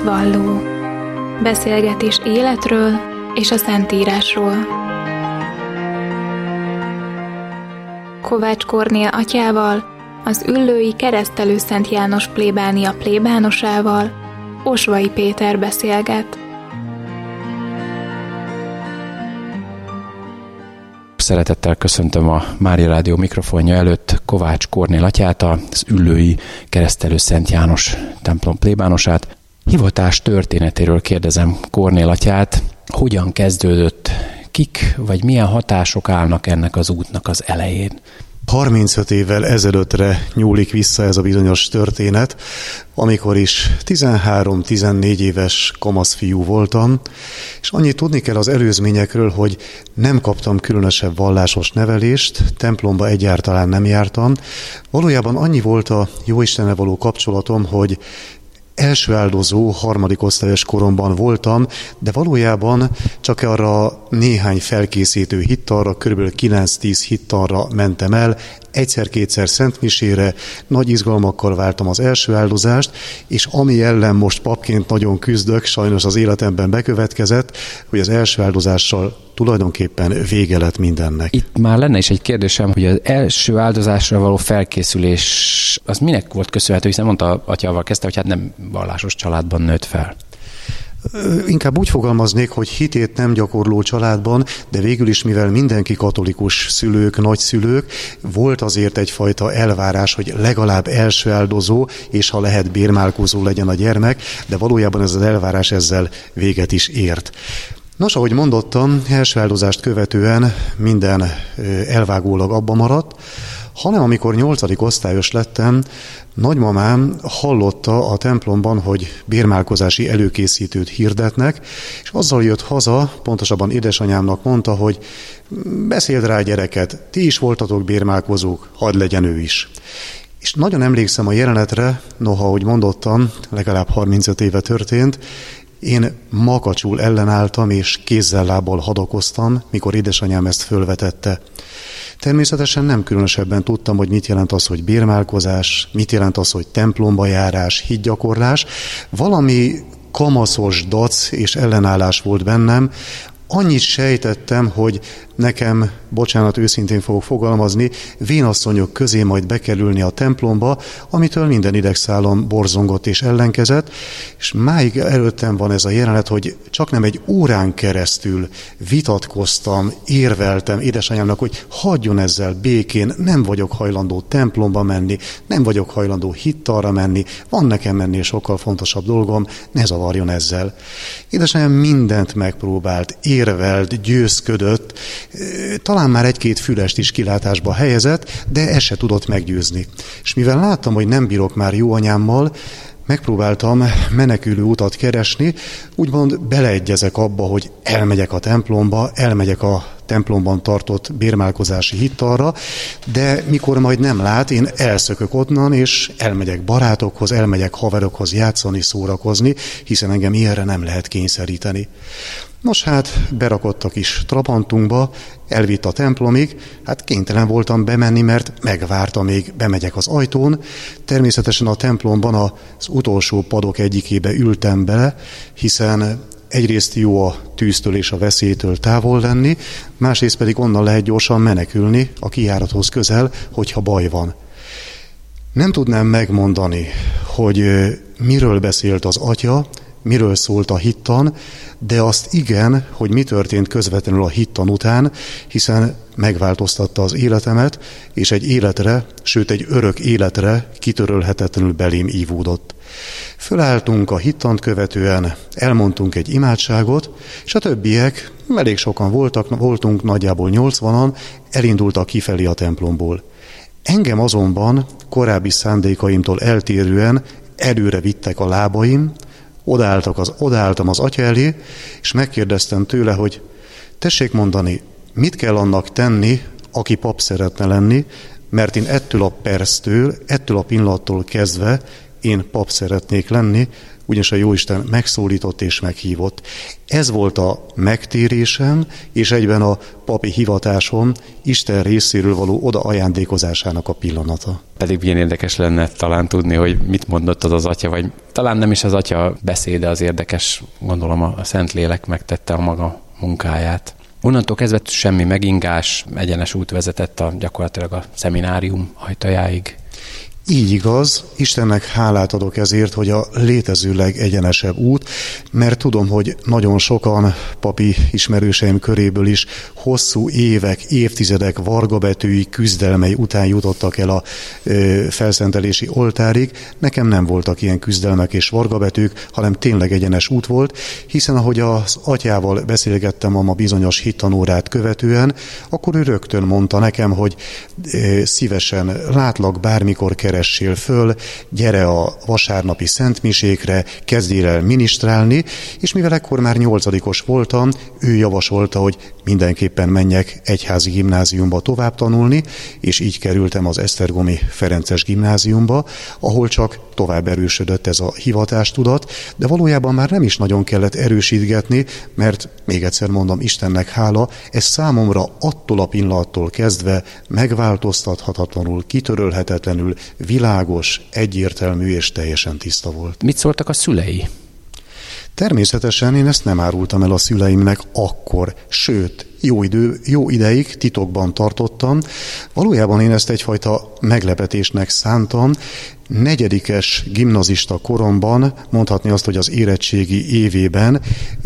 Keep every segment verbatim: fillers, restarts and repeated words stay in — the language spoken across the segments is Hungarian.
Hitvalló. Beszélgetés életről és a Szentírásról. Kovács Kornél atyával, az Üllői Keresztelő Szent János plébánia plébánosával Osvai Péter beszélget. Szeretettel köszöntöm a Mária Rádió mikrofonja előtt Kovács Kornél atyát, az Üllői Keresztelő Szent János templom plébánosát. Hivatás történetéről kérdezem Kornél atyát, hogyan kezdődött, kik vagy milyen hatások állnak ennek az útnak az elején? harmincöt évvel ezelőttre nyúlik vissza ez a bizonyos történet, amikor is tizenhárom-tizennégy éves kamasz fiú voltam, és annyit tudni kell az előzményekről, hogy nem kaptam különösebb vallásos nevelést, templomba egyáltalán nem jártam. Valójában annyi volt a Jóistennel való kapcsolatom, hogy első áldozó, harmadik osztályos koromban voltam, de valójában csak arra néhány felkészítő hittanra, kb. kilenc-tíz hittanra mentem el, egyszer-kétszer szentmisére, nagy izgalmakkal vártam az első áldozást, és ami ellen most papként nagyon küzdök, sajnos az életemben bekövetkezett, hogy az első áldozással tulajdonképpen vége lett mindennek. Itt már lenne is egy kérdésem, hogy az első áldozásra való felkészülés, az minek volt köszönhető, hiszen mondta, atyával kezdte, hogy hát nem vallásos családban nőtt fel. Inkább úgy fogalmaznék, hogy hitét nem gyakorló családban, de végül is, mivel mindenki katolikus szülők, nagyszülők, volt azért egyfajta elvárás, hogy legalább első áldozó, és ha lehet bérmálkozó legyen a gyermek, de valójában ez az elvárás ezzel véget is ért. Nos, ahogy mondottam, első áldozást követően minden elvágólag abba maradt, hanem amikor nyolcadik osztályos lettem, nagymamám hallotta a templomban, hogy bérmálkozási előkészítőt hirdetnek, és azzal jött haza, pontosabban édesanyámnak mondta, hogy beszéld rá a gyereket, ti is voltatok bérmálkozók, hadd legyen ő is. És nagyon emlékszem a jelenetre, noha, ahogy mondottam, legalább harmincöt éve történt, én makacsul ellenálltam, és kézzel-lábbal hadakoztam, mikor édesanyám ezt fölvetette. Természetesen nem különösebben tudtam, hogy mit jelent az, hogy bérmálkozás, mit jelent az, hogy templomba járás, hitgyakorlás. Valami kamaszos dac és ellenállás volt bennem. Annyit sejtettem, hogy nekem, bocsánat, őszintén fogok fogalmazni, vénasszonyok közé majd bekerülni a templomba, amitől minden idegszállam borzongott és ellenkezett, és máig előttem van ez a jelenet, hogy csak nem egy órán keresztül vitatkoztam, érveltem édesanyámnak, hogy hagyjon ezzel békén, nem vagyok hajlandó templomba menni, nem vagyok hajlandó hittalra menni, van nekem menni sokkal fontosabb dolgom, ne zavarjon ezzel. Édesanyám mindent megpróbált, érvelt, győzködött, talán már egy-két fülest is kilátásba helyezett, de ezt se tudott meggyőzni. És mivel láttam, hogy nem bírok már jó anyámmal, megpróbáltam menekülő utat keresni, úgymond beleegyezek abba, hogy elmegyek a templomba, elmegyek a templomban tartott bérmálkozási hittalra, de mikor majd nem lát, én elszökök onnan, és elmegyek barátokhoz, elmegyek haverokhoz játszani, szórakozni, hiszen engem ilyenre nem lehet kényszeríteni. Nos hát, berakott a kis trabantunkba, elvitt a templomig, hát kénytelen voltam bemenni, mert megvárta, még bemegyek az ajtón. Természetesen a templomban az utolsó padok egyikébe ültem bele, hiszen egyrészt jó a tűztől és a veszélytől távol lenni, másrészt pedig onnan lehet gyorsan menekülni a kijárathoz közel, hogyha baj van. Nem tudnám megmondani, hogy miről beszélt az atya, miről szólt a hittan, de azt igen, hogy mi történt közvetlenül a hittan után, hiszen megváltoztatta az életemet, és egy életre, sőt egy örök életre kitörölhetetlenül belém ívódott. Fölálltunk a hittant követően, elmondtunk egy imádságot, és a többiek, elég sokan voltak, voltunk, nagyjából nyolcvanan, elindultak kifelé a templomból. Engem azonban korábbi szándékaimtól eltérően előre vittek a lábaim, Odaálltak az, odaálltam az atya elé, és megkérdeztem tőle, hogy tessék mondani, mit kell annak tenni, aki pap szeretne lenni, mert én ettől a perctől, ettől a pillanattól kezdve én pap szeretnék lenni, ugyanis a Jóisten megszólított és meghívott. Ez volt a megtérésem, és egyben a papi hivatásom Isten részéről való oda ajándékozásának a pillanata. Pedig milyen érdekes lenne talán tudni, hogy mit mondott az az atya, vagy talán nem is az atya beszéde az érdekes, gondolom a Szentlélek megtette a maga munkáját. Onnantól kezdve semmi megingás, egyenes út vezetett a, gyakorlatilag a szeminárium ajtajáig. Így igaz, Istennek hálát adok ezért, hogy a létező legegyenesebb út, mert tudom, hogy nagyon sokan papi ismerőseim köréből is hosszú évek, évtizedek vargabetűi küzdelmei után jutottak el a ö, felszentelési oltárig. Nekem nem voltak ilyen küzdelmek és vargabetűk, hanem tényleg egyenes út volt, hiszen ahogy az atyával beszélgettem a ma bizonyos hittanórát követően, akkor ő rögtön mondta nekem, hogy ö, szívesen látlak bármikor keressél föl, gyere a vasárnapi szentmisékre, kezdjél el minisztrálni, és mivel ekkor már nyolcadikos voltam, ő javasolta, hogy mindenképpen menjek egyházi gimnáziumba tovább tanulni, és így kerültem az esztergomi Ferences gimnáziumba, ahol csak tovább erősödött ez a hivatástudat, de valójában már nem is nagyon kellett erősítgetni, mert még egyszer mondom, Istennek hála, ez számomra attól a pillanattól kezdve megváltoztathatatlanul, kitörölhetetlenül világos, egyértelmű és teljesen tiszta volt. Mit szóltak a szülei? Természetesen én ezt nem árultam el a szüleimnek akkor, sőt, jó, idő, jó ideig titokban tartottam. Valójában én ezt egyfajta meglepetésnek szántam. Negyedikes gimnazista koromban, mondhatni azt, hogy az érettségi évében,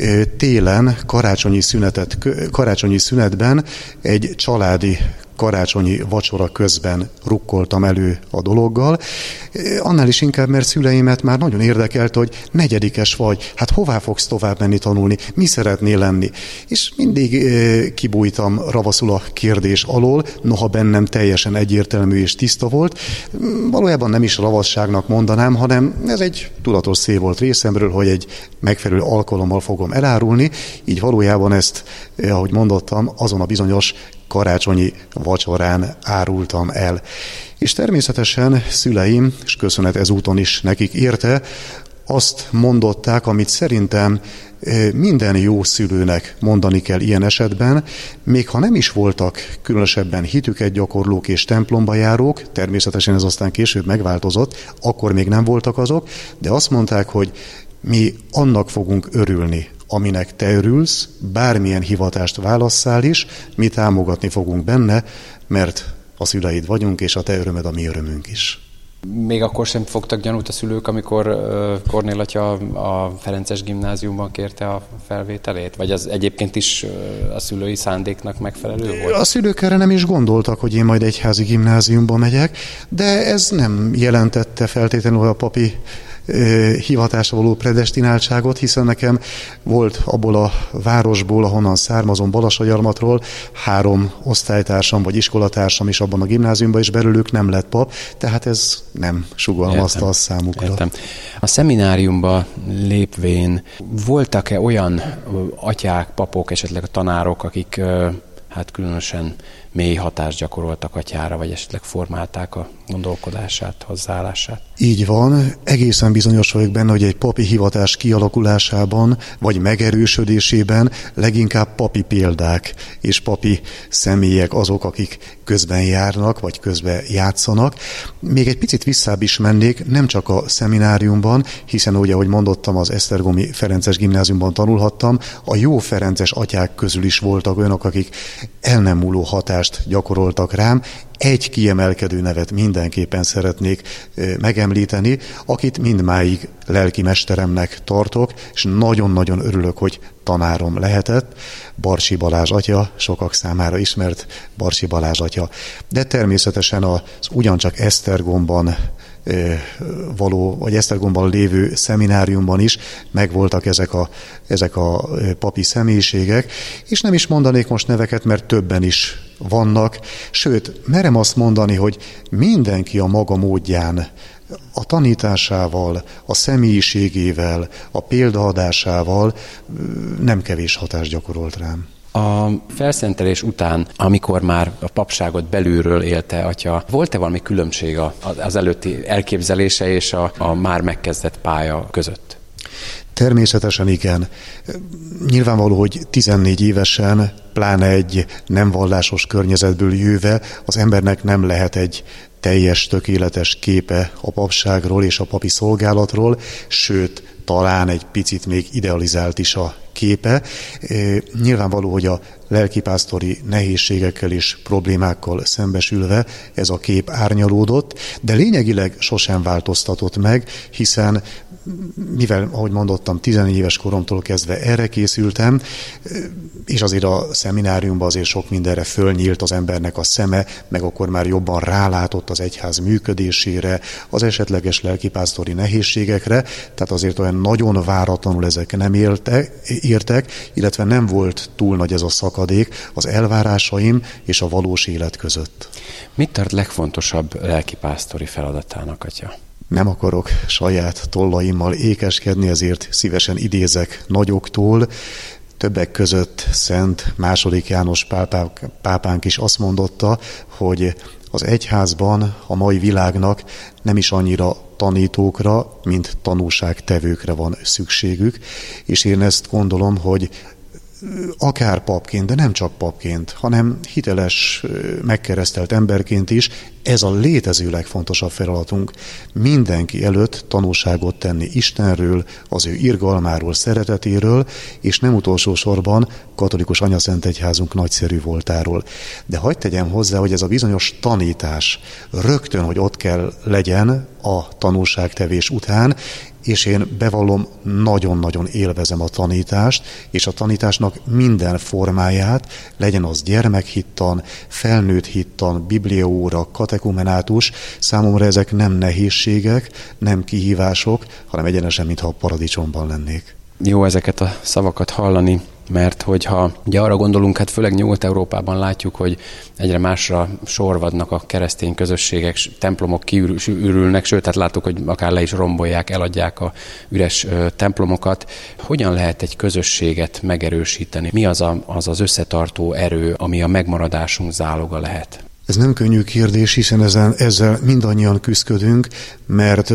télen, karácsonyi, szünetet, karácsonyi szünetben egy családi karácsonyi vacsora közben rukkoltam elő a dologgal. Annál is inkább, mert szüleimet már nagyon érdekelt, hogy negyedikes vagy, hát hová fogsz tovább menni tanulni, mi szeretnél lenni. És mindig kibújtam ravaszul a kérdés alól, noha bennem teljesen egyértelmű és tiszta volt. Valójában nem is ravasságnak mondanám, hanem ez egy tudatos szél volt részemről, hogy egy megfelelő alkalommal fogom elárulni, így valójában ezt, ahogy mondottam, azon a bizonyos karácsonyi vacsorán árultam el. És természetesen szüleim, és köszönet ezúton is nekik érte, azt mondották, amit szerintem minden jó szülőnek mondani kell ilyen esetben, még ha nem is voltak különösebben hitüket gyakorlók és templomba járók, természetesen ez aztán később megváltozott, akkor még nem voltak azok, de azt mondták, hogy mi annak fogunk örülni, aminek te örülsz, bármilyen hivatást válasszál is, mi támogatni fogunk benne, mert a szüleid vagyunk, és a te örömed a mi örömünk is. Még akkor sem fogtak gyanút a szülők, amikor uh, Kornél atya a Ferences gimnáziumban kérte a felvételét? Vagy az egyébként is uh, a szülői szándéknak megfelelő volt? A szülők erre nem is gondoltak, hogy én majd egyházi gimnáziumba megyek, de ez nem jelentette feltétlenül a papi hivatásra való predestináltságot, hiszen nekem volt abból a városból, ahonnan származom, Balasagyarmatról, három osztálytársam vagy iskolatársam is abban a gimnáziumban, és belőlük nem lett pap, tehát ez nem sugalmazta a számukra. Értem. A szemináriumba lépvén voltak-e olyan atyák, papok, esetleg a tanárok, akik hát különösen mély hatást gyakoroltak atyára, vagy esetleg formálták a gondolkodását, hozzáállását? Így van. Egészen bizonyos vagyok benne, hogy egy papi hivatás kialakulásában, vagy megerősödésében leginkább papi példák és papi személyek azok, akik közben járnak, vagy közben játszanak. Még egy picit visszább is mennék, nem csak a szemináriumban, hiszen ugye, ahogy mondottam, az esztergomi Ferences gimnáziumban tanulhattam, a jó ferences atyák közül is voltak olyanok, akik el nem múló hatást gyakoroltak rám. Egy kiemelkedő nevet mindenképpen szeretnék megemlíteni, akit mindmáig lelki mesteremnek tartok, és nagyon-nagyon örülök, hogy tanárom lehetett. Barsi Balázs atya, sokak számára ismert Barsi Balázs atya. De természetesen az ugyancsak Esztergomban való, vagy Esztergomban lévő szemináriumban is megvoltak ezek a, ezek a papi személyiségek, és nem is mondanék most neveket, mert többen is vannak, sőt, merem azt mondani, hogy mindenki a maga módján, a tanításával, a személyiségével, a példaadásával nem kevés hatást gyakorolt rám. A felszentelés után, amikor már a papságot belülről élte atya, volt-e valami különbség az előtti elképzelése és a, a már megkezdett pálya között? Természetesen igen. Nyilvánvaló, hogy tizennégy évesen, pláne egy nem vallásos környezetből jöve, az embernek nem lehet egy teljes, tökéletes képe a papságról és a papi szolgálatról, sőt, talán egy picit még idealizált is a képe. Nyilvánvaló, hogy a lelkipásztori nehézségekkel és problémákkal szembesülve ez a kép árnyalódott, de lényegileg sosem változtatott meg, hiszen mivel, ahogy mondottam, tizenegy éves koromtól kezdve erre készültem, és azért a szemináriumban azért sok mindenre fölnyílt az embernek a szeme, meg akkor már jobban rálátott az egyház működésére, az esetleges lelkipásztori nehézségekre, tehát azért olyan nagyon váratlanul ezek nem éltek, értek, illetve nem volt túl nagy ez a szakadék az elvárásaim és a valós élet között. Mit tart legfontosabb lelkipásztori feladatának, atya? Nem akarok saját tollaimmal ékeskedni, ezért szívesen idézek nagyoktól. Többek között Szent második János pápánk, pápánk is azt mondotta, hogy az egyházban a mai világnak nem is annyira tanítókra, mint tanúságtevőkre van szükségük, és én ezt gondolom, hogy akár papként, de nem csak papként, hanem hiteles, megkeresztelt emberként is, ez a létező legfontosabb feladatunk. Mindenki előtt tanúságot tenni Istenről, az ő irgalmáról, szeretetéről, és nem utolsó sorban katolikus anyaszentegyházunk nagyszerű voltáról. De hadd tegyem hozzá, hogy ez a bizonyos tanítás rögtön, hogy ott kell legyen a tanúságtevés után, és én bevallom, nagyon-nagyon élvezem a tanítást, és a tanításnak minden formáját, legyen az gyermekhittan, felnőtt hittan, bibliaóra, katekumenátus, számomra ezek nem nehézségek, nem kihívások, hanem egyenesen, mintha a paradicsomban lennék. Jó ezeket a szavakat hallani, mert hogyha ugye arra gondolunk, hát főleg Nyugat-Európában látjuk, hogy egyre másra sorvadnak a keresztény közösségek, templomok kiürülnek, sőt, hát láttuk, hogy akár le is rombolják, eladják a üres templomokat. Hogyan lehet egy közösséget megerősíteni? Mi az a, az, az összetartó erő, ami a megmaradásunk záloga lehet? Ez nem könnyű kérdés, hiszen ezzel, ezzel mindannyian küzdködünk, mert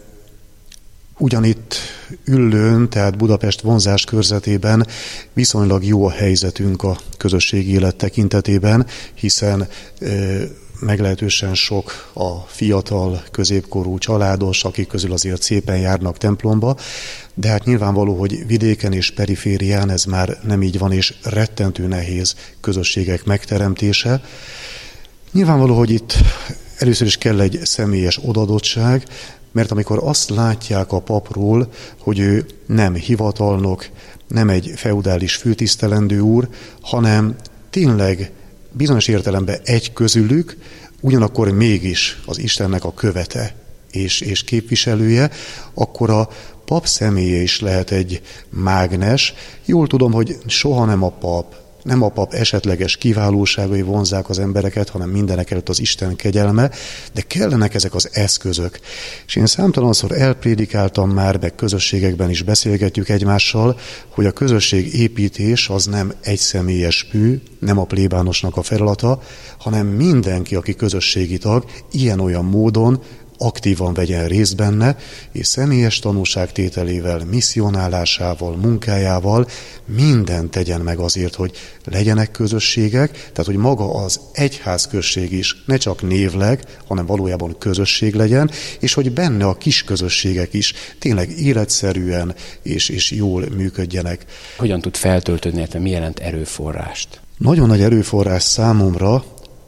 ugyanitt Üllőn, tehát Budapest vonzás körzetében viszonylag jó a helyzetünk a közösségi élet tekintetében, hiszen e, meglehetősen sok a fiatal, középkorú családos, akik közül azért szépen járnak templomba, de hát nyilvánvaló, hogy vidéken és periférián ez már nem így van, és rettentő nehéz közösségek megteremtése. Nyilvánvaló, hogy itt először is kell egy személyes odaadottság, mert amikor azt látják a papról, hogy ő nem hivatalnok, nem egy feudális főtisztelendő úr, hanem tényleg bizonyos értelemben egy közülük, ugyanakkor mégis az Istennek a követe és, és képviselője, akkor a pap személye is lehet egy mágnes. Jól tudom, hogy soha nem a pap, nem a pap esetleges kiválóságai vonzzák az embereket, hanem mindenekelőtt az Isten kegyelme, de kellenek ezek az eszközök. És én számtalanszor elprédikáltam már, meg közösségekben is beszélgetjük egymással, hogy a közösség építés az nem egyszemélyes mű, nem a plébánosnak a feladata, hanem mindenki, aki közösségi tag, ilyen-olyan módon aktívan vegyen részt benne, és személyes tanúságtételével, misszionálásával, munkájával mindent tegyen meg azért, hogy legyenek közösségek, tehát hogy maga az egyházközség is ne csak névleg, hanem valójában közösség legyen, és hogy benne a kis közösségek is tényleg életszerűen és, és jól működjenek. Hogyan tud feltöltődni, illetve mi jelent erőforrást? Nagyon nagy erőforrás számomra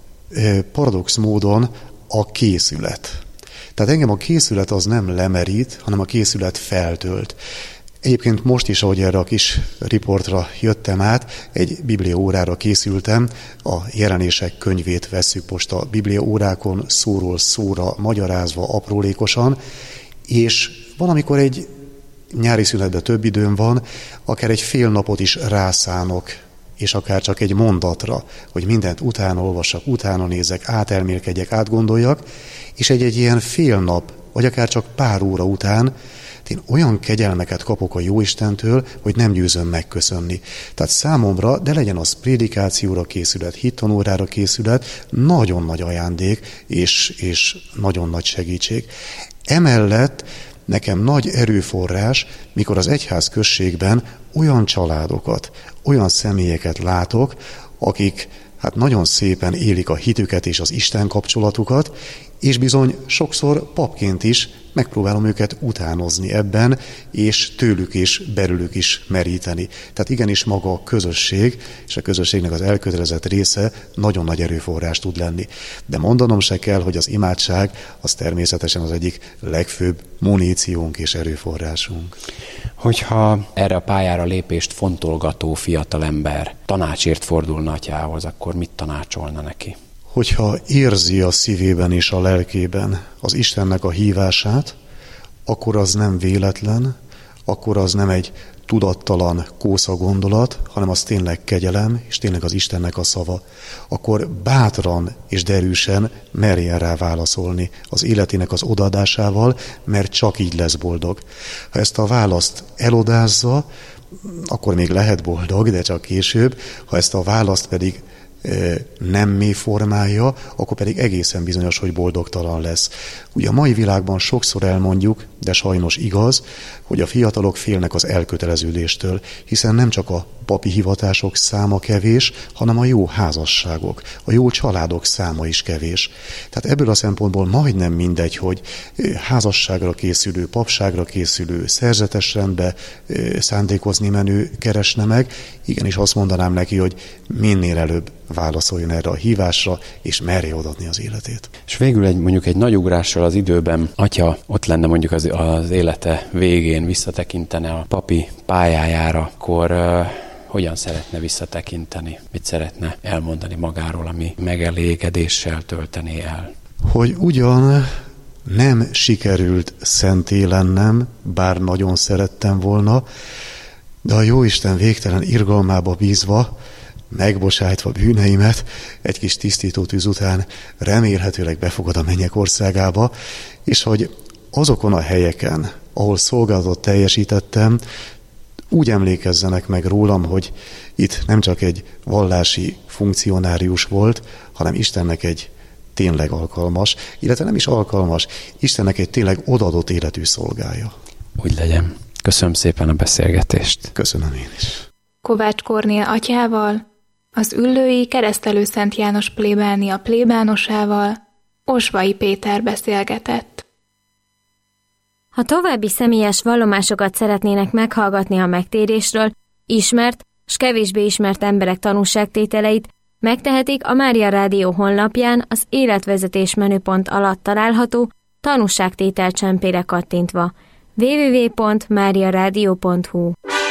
paradox módon a készület. Tehát engem a készület az nem lemerít, hanem a készület feltölt. Egyébként most is, ahogy erre a kis riportra jöttem át, egy bibliaórára készültem, a Jelenések könyvét vesszük most a bibliaórákon szóról szóra magyarázva aprólékosan, és valamikor egy nyári szünetben több időm van, akár egy fél napot is rászánok, és akár csak egy mondatra, hogy mindent utána olvassak, utána nézek, átelmélkedjek, átgondoljak, és egy-egy ilyen fél nap, vagy akár csak pár óra után én olyan kegyelmeket kapok a Jóistentől, hogy nem győzöm megköszönni. Tehát számomra, de legyen az prédikációra készület, hittanórára készület, nagyon nagy ajándék és, és nagyon nagy segítség. Emellett nekem nagy erőforrás, mikor az egyház községben olyan családokat, olyan személyeket látok, akik hát nagyon szépen élik a hitüket és az Isten kapcsolatukat, és bizony sokszor papként is megpróbálom őket utánozni ebben, és tőlük is, belőlük is meríteni. Tehát igenis maga a közösség, és a közösségnek az elkötelezett része nagyon nagy erőforrás tud lenni. De mondanom se kell, hogy az imádság az természetesen az egyik legfőbb muníciónk és erőforrásunk. Hogyha erre a pályára lépést fontolgató fiatalember tanácsért fordulna atyához, akkor mit tanácsolna neki? Hogyha érzi a szívében és a lelkében az Istennek a hívását, akkor az nem véletlen, akkor az nem egy tudattalan kósza gondolat, hanem az tényleg kegyelem, és tényleg az Istennek a szava. Akkor bátran és derűsen merjen rá válaszolni az életének az odaadásával, mert csak így lesz boldog. Ha ezt a választ elodázza, akkor még lehet boldog, de csak később. Ha ezt a választ pedig nem mély formája, akkor pedig egészen bizonyos, hogy boldogtalan lesz. Ugye a mai világban sokszor elmondjuk, de sajnos igaz, hogy a fiatalok félnek az elköteleződéstől, hiszen nem csak a papi hivatások száma kevés, hanem a jó házasságok, a jó családok száma is kevés. Tehát ebből a szempontból majdnem mindegy, hogy házasságra készülő, papságra készülő, szerzetes rendbe szándékozni menő keresne meg, igenis azt mondanám neki, hogy minél előbb válaszoljon erre a hívásra, és merje odaadni az életét. És végül egy, mondjuk egy nagy ugrással az időben, atya ott lenne mondjuk az, az élete végén, visszatekintene a papi pályájára, akkor uh, hogyan szeretne visszatekinteni? Mit szeretne elmondani magáról, ami megelégedéssel töltené el? Hogy ugyan nem sikerült szenté lennem, bár nagyon szerettem volna, de a Jóisten végtelen irgalmába bízva, megbocsájtva bűneimet, egy kis tisztító tűz után remélhetőleg befogad a mennyek országába, és hogy azokon a helyeken, ahol szolgálatot teljesítettem, úgy emlékezzenek meg rólam, hogy itt nem csak egy vallási funkcionárius volt, hanem Istennek egy tényleg alkalmas, illetve nem is alkalmas, Istennek egy tényleg odaadott életű szolgája. Úgy legyen. Köszönöm szépen a beszélgetést. Köszönöm én is. Kovács Kornél atyával, az Üllői Keresztelő Szent János plébánia plébánosával Osvai Péter beszélgetett. Ha további személyes vallomásokat szeretnének meghallgatni a megtérésről, ismert s kevésbé ismert emberek tanúságtételeit, megtehetik a Mária Rádió honlapján az életvezetés menüpont alatt található tanúságtétel csempére kattintva. double-u double-u double-u pont mária rádió pont hu